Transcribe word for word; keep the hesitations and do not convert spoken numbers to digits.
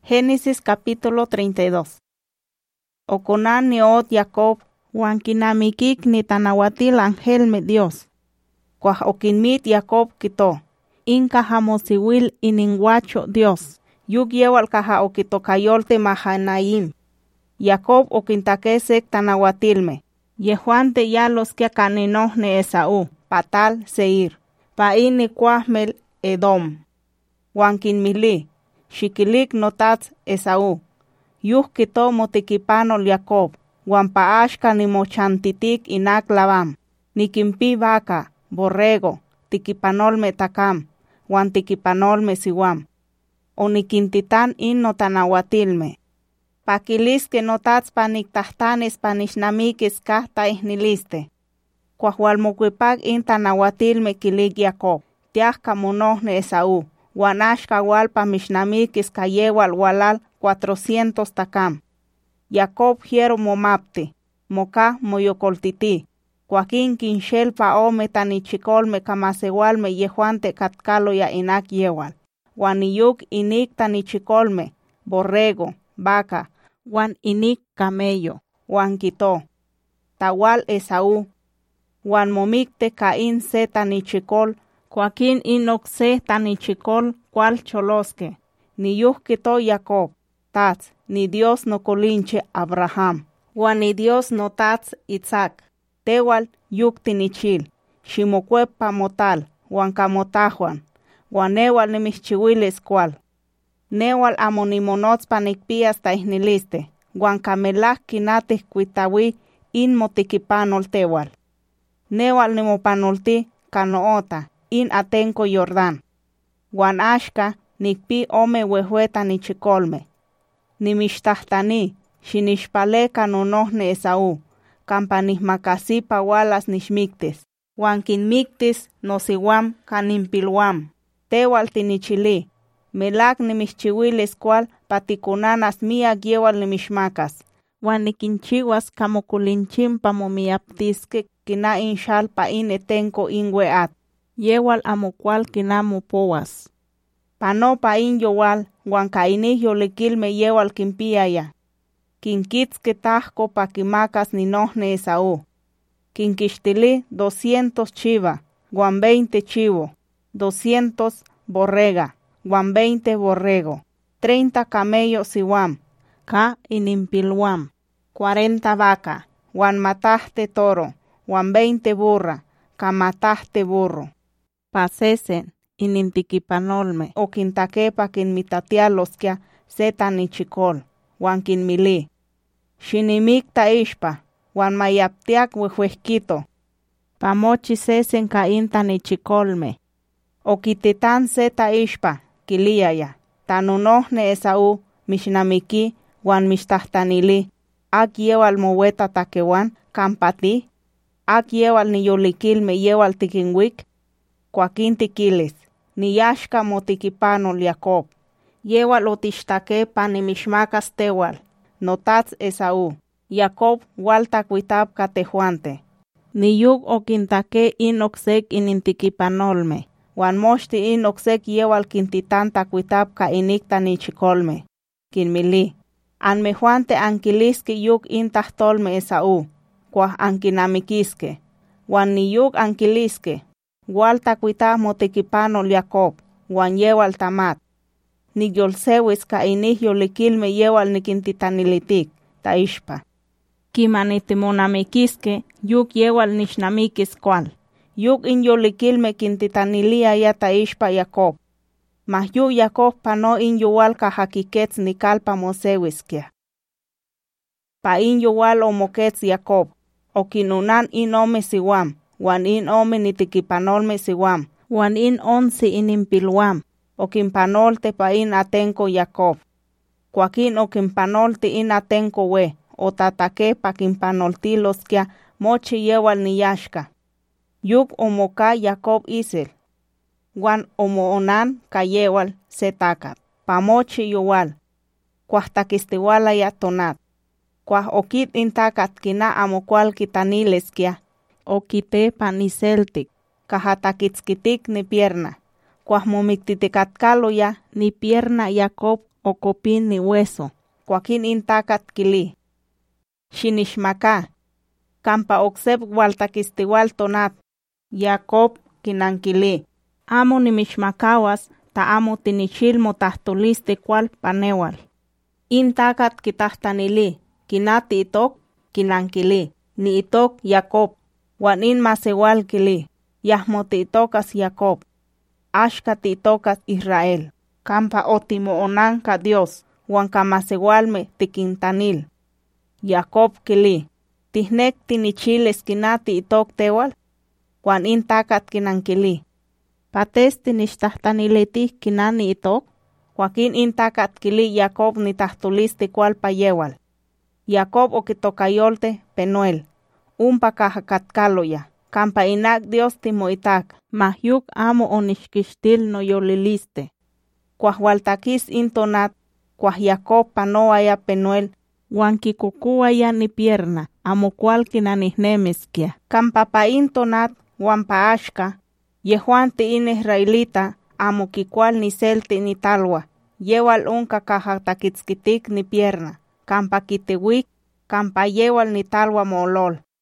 Génesis capítulo treinta y dos. Oconan niot Jacob, huan kinamikik ni tanahuatil ángel me Dios. Cuaj okinmit Jacob quito, inca jamosiwil ininguacho Dios, yuk yewal caja okitocayolte Mahanaim. Jacob okintakesek tanahuatilme, yehuante ya los que caninohne Esaú, patal Seir, pa ini cuahmel Edom. Huan kinmili, xikilik notats Esaú, yuk quito motikipanol Jacob, huan paashka ni mochantitik inak Labam, nikimpi vaca, borrego, tikipanolme takam, huan tikipanolme siwam. O nikintitan in notanahuatilme. Pakilis que notats paniktahtanes panishnamikis kahta ihniliste. Cuahualmocuipac in tanahuatilme kilik Jacob, tiahka monohne Esaú, huan ashka hualpa mishnamikis kayewal walal cuatrocientos takam. Jacob hiero momapti, moka moyocoltiti, cuaquín quinchelpa ome tanichicolme camasewalme yehuante katkalo ya inak yewal, huan iyuk inik tanichicolme, borrego, vaca, huan inik camello, huan quito. Tawal Esaú, huan momicte Caín se tanichicol, cuaquín inok se tanichicol cual cholosque, ni yuk quito Jacob, tats, ni Dios no colinche Abraham, huan ni Dios no tats Isaac, tewal yuk tinichil, ximocuepa motal, huan camotajuan, huan newal nimichihuiles cual. Newal amonimonots panicpias taihniliste, huan camelaj kinatih cuitawi in motikipanol tewal. Newal nimopanolti canoota in atenco Jordán. Huan ashka nikpi ome wehueta nichicolme. Nimishtahtani, xinishpale canonohne Esaú, campanihmacasipa walas nixmictis, huan kinmictis nosiwam canimpilwam. Tewal tinichili, melak nimixchiwiles cual paticunanas mia yewal nimixmacas, huan nikinchiwas camoculinchimpa momiaptisque kina inshalpa in etenco in weat, yewal amocual kina mopoas. Panopa in yowal, huan kainih yolikilme yewal kimpiaya. Kinkitske tahko pa kimacas ninohne Esaú. Kinkixtili doscientos chiva, huan veinte chivo, doscientos borrega, huan veinte borrego, treinta camello siwam, ka inimpilwam, cuarenta vaca, huan matahte toro, huan veinte burra, ka matahte burro. Pasesen, inintikipanolme, o kintakepa kinmitatialoskia seta nichikol, huan kinmili. Xinimikta ishpa, huan mayaptiak wehuesquito. Pamochi sesen ka inta nichikolme. O kititan seta ishpa, kiliaya, tanunohne Esaú, mishnamiki, huan mishtahtanili, ak yewal moweta takewan, kampati, ak yewal niyolikilme yewal tikinwik, cuaquín tikiles, niyashka motikipanol Jacob, yewal otixtake panimishmacas tewal, notats Esaú, Jacob walta cuitab catejuante. Niyuk okintake in oksek inintikipanolme, huan moshti in oksek yewal kintitanta cuitab ka inikta nichicolme. Kinmili, anmejuante ankiliske yuk in tahtolme Esaú, cuaj ankinamikiske, huan niyuk ankiliske, walta cuitab motikipanol Jacob, huan yewal tamat. Nigyolsewis ka inih yolikilme yewal nikintitanilitik, ta ishpa. Kimanitimonamikiske, yuk yewal nishnamikis cual. Yuk in yolikilme kintitanilia ya ta ishpa Jacob. Mas yuk Jacob pano in yowal kajakikets nikalpa mosewiskia. Pa in yowal omokets Jacob, o kinunan in ome siwam, wan in ome nitikipanolme siwam, wan in onsi inimpilwam, o kimpanolte pa in atenco Jacob. Cuaquín o kimpanolte in atenco we, o tatake pa kimpanoltiloskia mochi yewal niyashka. Yuk omoka Jacob isel, wan omoonan kayewal setakat, pa mochi yowal, cuaj takistiwala ya tonat. Cuaj okit intakat kina amocual kitanileskia, o kite paniseltik, kajatakitskitik ni pierna. Cuaj momiktitikatkalo ya ni pierna Jacob ocopin ni hueso, cuaquin intacat kili. Xinixmaca, campa ocsep gualtaquistihual tonat, Jacob kinankili, amo nimixmacawas ta amo tinichil motahtoliste cual panewal. Intacat kitahtanili, kinati itok, kinankili, ni itok Jacob, wan in masewal kili, yahmoti itokas Jacob, ashka ti itokas Israel, campa otimoonanka Dios, wan kamasewalme tikintanil. Jacob kili, tihnek tinichiles kinati itok tewal, wan intacat kinankili, pates tinixtahtanilitih kinani itok, Joaquín intacat kili Jacob nitahtoliste cual payewal. Jacob okitokayolte Penuel, umpa kajakatcaloya, campa inak Dios timoitak, mahyuk amo onixkixtil noyoliliste. Cuahualtakis intonat, cuah Jacob panoaya Penuel, wan kikukuaya ni pierna, amo cual kinanihnemiskia. Campa pa intonat, wan pa ashka, yehuan ti in Israelita, amo kikual ni selti ni talwa, yewal unka kajatakitskitik ni pierna, campa kitewik, campa yewal ni talwa moolol.